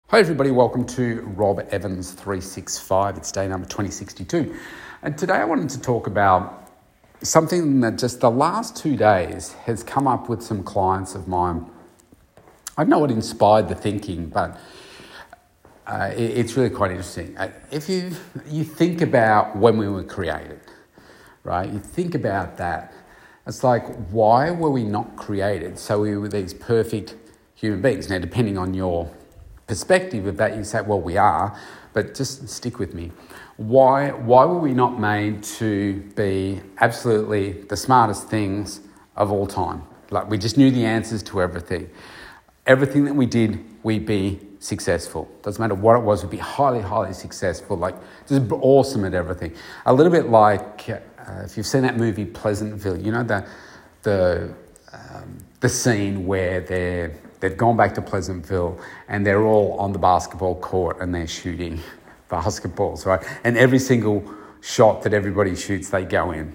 Hi everybody, welcome to Rob Evans 365. It's day number 2062. And today I wanted to talk about something that just the last 2 days has come up with some clients of mine. I don't know what inspired the thinking, but it's really quite interesting. If you think about when we were created, right? You think about that. It's like, why were we not created so we were these perfect human beings? Now, depending on your perspective of that, you say, well, we are, but just stick with me. Why were we not made to be absolutely the smartest things of all time? Like, we just knew the answers to everything. Everything that we did, we'd be successful. Doesn't matter what it was, we'd be highly, highly successful, like just awesome at everything. A little bit like, if you've seen that movie Pleasantville, you know, the scene where they've gone back to Pleasantville and they're all on the basketball court and they're shooting basketballs, right? And every single shot that everybody shoots, they go in.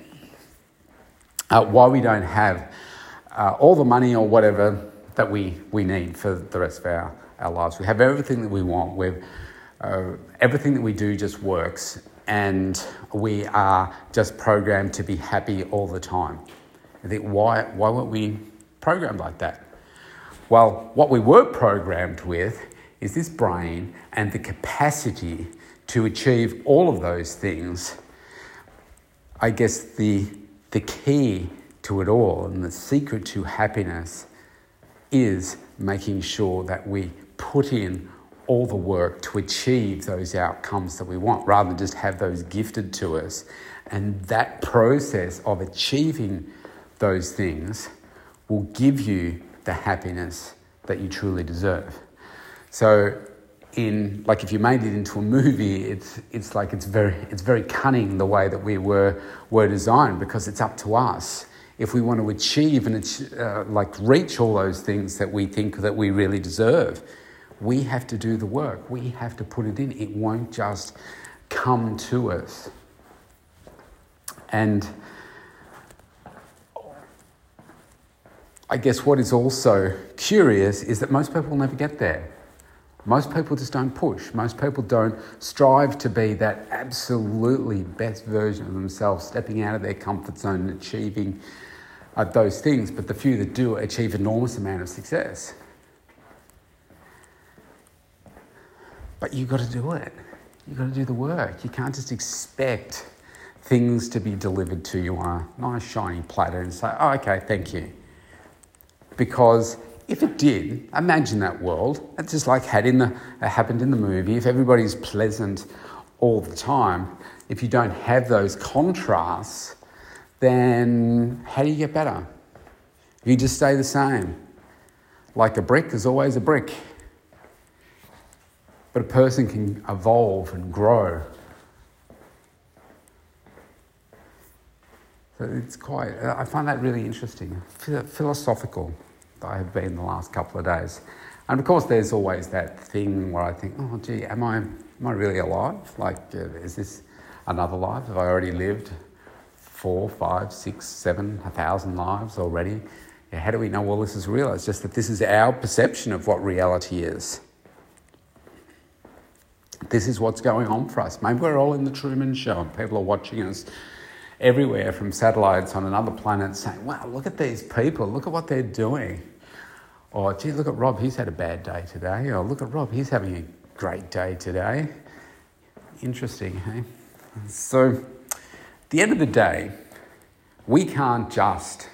Why we don't have all the money or whatever that we need for the rest of our lives. We have everything that we want. Everything that we do just works, and we are just programmed to be happy all the time. I think, why weren't we programmed like that? Well, what we were programmed with is this brain and the capacity to achieve all of those things. I guess the key to it all and the secret to happiness is making sure that we put in all the work to achieve those outcomes that we want, rather than just have those gifted to us. And that process of achieving those things will give you the happiness that you truly deserve. So if you made it into a movie, it's very cunning the way that we were designed, because it's up to us. If we want to achieve and reach all those things that we think that we really deserve, we have to do the work. We have to put it in. It won't just come to us. And I guess what is also curious is that most people will never get there. Most people just don't push. Most people don't strive to be that absolutely best version of themselves, stepping out of their comfort zone and achieving those things. But the few that do achieve enormous amount of success. But you've got to do it. You've got to do the work. You can't just expect things to be delivered to you on a nice shiny platter and say, oh, okay, thank you. Because if it did, imagine that world. It's just like happened in the movie. If everybody's pleasant all the time, if you don't have those contrasts, then how do you get better? You just stay the same. Like a brick is always a brick. But a person can evolve and grow. So I find that really interesting, philosophical. I have been the last couple of days. And of course there's always that thing where I think, oh gee, am I really alive? Like, is this another life? Have I already lived 4, 5, 6, 7, 1,000 lives already? Yeah, how do we know all this is real? It's just that this is our perception of what reality is. This is what's going on for us. Maybe we're all in the Truman Show and people are watching us everywhere from satellites on another planet saying, wow, look at these people, look at what they're doing. Or, gee, look at Rob, he's had a bad day today. Or, look at Rob, he's having a great day today. Interesting, hey? So, at the end of the day, we can't just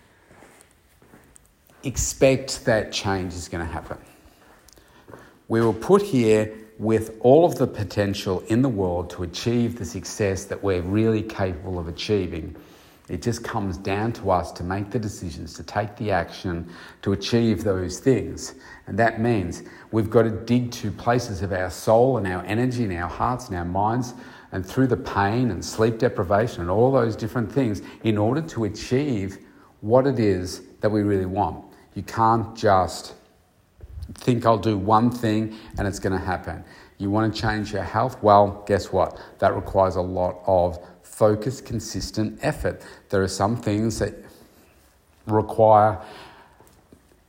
expect that change is going to happen. We were put here with all of the potential in the world to achieve the success that we're really capable of achieving. It just comes down to us to make the decisions, to take the action, to achieve those things. And that means we've got to dig to places of our soul and our energy and our hearts and our minds, and through the pain and sleep deprivation and all those different things, in order to achieve what it is that we really want. You can't just think I'll do one thing and it's going to happen. You want to change your health? Well, guess what? That requires a lot of focused, consistent effort. There are some things that require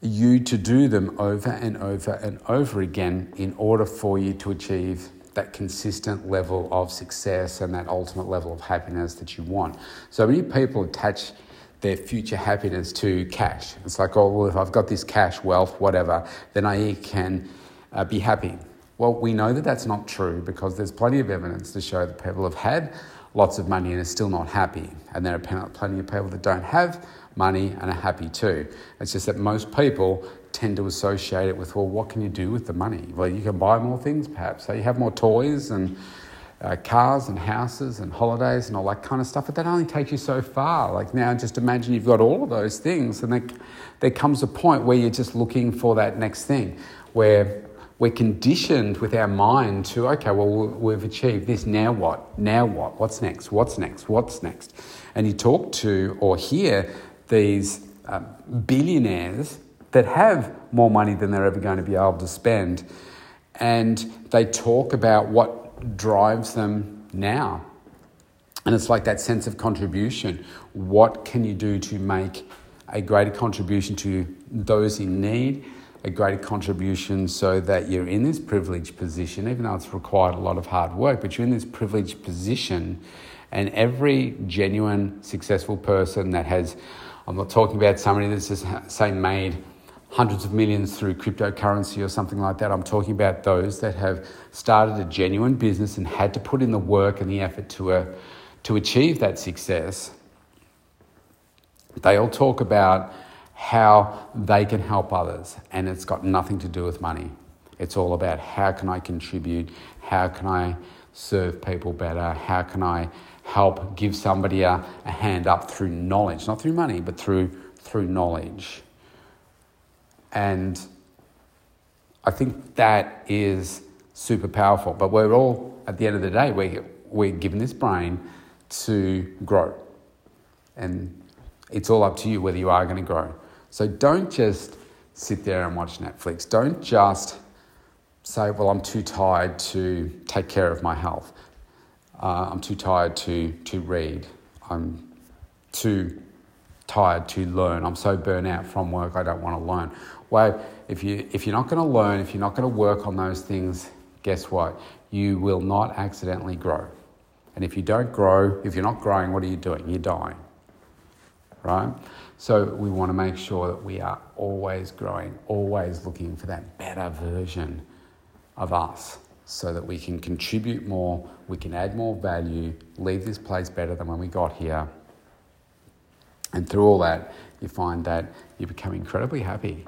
you to do them over and over and over again in order for you to achieve that consistent level of success and that ultimate level of happiness that you want. So many people attach their future happiness to cash. It's like, oh, well, if I've got this cash, wealth, whatever, then I can be happy. Well, we know that that's not true because there's plenty of evidence to show that people have had lots of money and are still not happy. And there are plenty of people that don't have money and are happy too. It's just that most people tend to associate it with, well, what can you do with the money? Well, you can buy more things perhaps. So you have more toys and cars and houses and holidays and all that kind of stuff, but that only takes you so far. Like now, just imagine you've got all of those things and there comes a point where you're just looking for that next thing, where we're conditioned with our mind to, okay, well, we've achieved this, now what? Now what? What's next? What's next? What's next? And you talk to or hear these billionaires that have more money than they're ever going to be able to spend, and they talk about what drives them now. And it's like that sense of contribution. What can you do to make a greater contribution to those in need, a greater contribution so that you're in this privileged position, even though it's required a lot of hard work, but you're in this privileged position, and every genuine, successful person that has, I'm not talking about somebody that's just, say, made hundreds of millions through cryptocurrency or something like that. I'm talking about those that have started a genuine business and had to put in the work and the effort to achieve that success. They all talk about how they can help others, and it's got nothing to do with money. It's all about how can I contribute, how can I serve people better, how can I help give somebody a hand up through knowledge, not through money, but through knowledge. And I think that is super powerful. But we're all, at the end of the day, we're given this brain to grow. And it's all up to you whether you are going to grow. So don't just sit there and watch Netflix. Don't just say, well, I'm too tired to take care of my health. I'm too tired to read. I'm too tired to learn. I'm so burnt out from work, I don't want to learn. Well, if you're not going to learn, if you're not going to work on those things, guess what? You will not accidentally grow. And if you don't grow, if you're not growing, what are you doing? You're dying, right? So we want to make sure that we are always growing, always looking for that better version of us so that we can contribute more, we can add more value, leave this place better than when we got here. And through all that, you find that you become incredibly happy.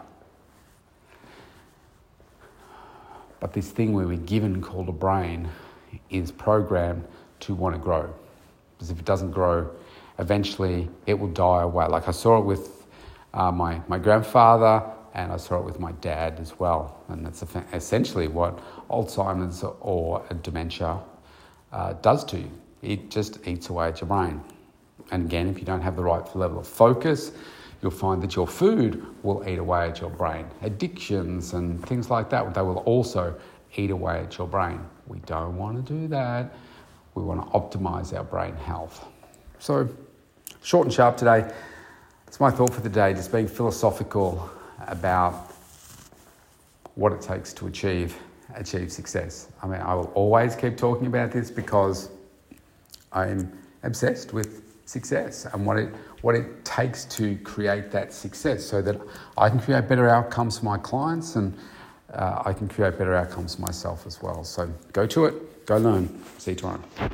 But this thing we were given called a brain is programmed to want to grow. Because if it doesn't grow, eventually it will die away. Like I saw it with my grandfather, and I saw it with my dad as well. And that's essentially what Alzheimer's or dementia does to you. It just eats away at your brain. And again, if you don't have the right level of focus, you'll find that your food will eat away at your brain. Addictions and things like that, they will also eat away at your brain. We don't want to do that. We want to optimize our brain health. So, short and sharp today. That's my thought for the day, just being philosophical about what it takes to achieve success. I mean, I will always keep talking about this because I'm obsessed with success and what it takes to create that success so that I can create better outcomes for my clients and I can create better outcomes for myself as well. So go to it, go learn. See you tomorrow.